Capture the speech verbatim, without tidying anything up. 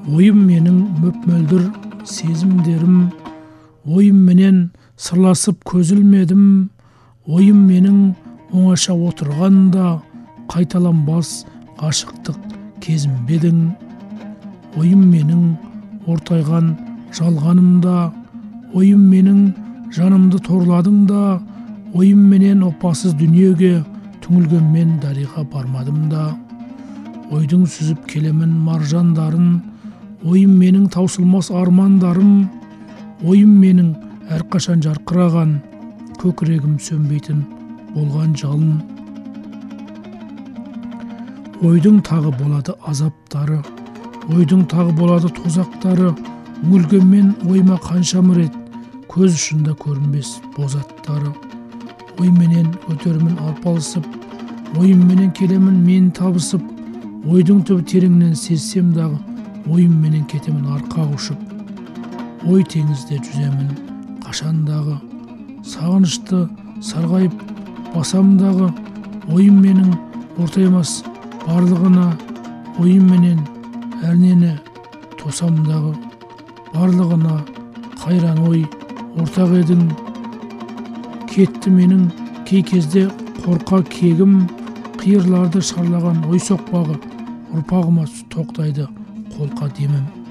ойым менің мөп-мөлдір сезімдерім, ойым менен сырласып көзілмедім, ойым менің оңаша отырғанда қайталанбас ғашықтық кезімбедің. Ойым менің ортайған жалғанымда, ойым менің жанымды торладың да, ойым менен опасыз дүниеге түңілгенмен дариға бармадым да. Ойдың сүзіп келемін маржандарын, ойым менің таусылмас армандарым, ойым менің әрқашан жарқыраған, көкірегім сөнбейтін болған жалын. Ойдың тағы болады азаптары, ойдың тағы болады тозақтары, үңілгенмен ойыма қаншама рет көз ұшында көрінбес бозаттары. Ойменен көтерімін арпалысып, ойымменен келемін мен табысып, ойдың түбі тереңнен сезсем дағы, ойымменен кетемін арқа құшып. Ой теңізде жүземін қашандағы, сағынышты сарғайып басамдағы, ойым менің ортаймас барлығына, ойымменен әрнені тосамдағы, барлығына қайран ой ортақ едің. Кетті менің кей кезде қорқа кегім, қиырларды шарлаған ой соқпағы, ұрпағыма тоқтайды қолқа демім.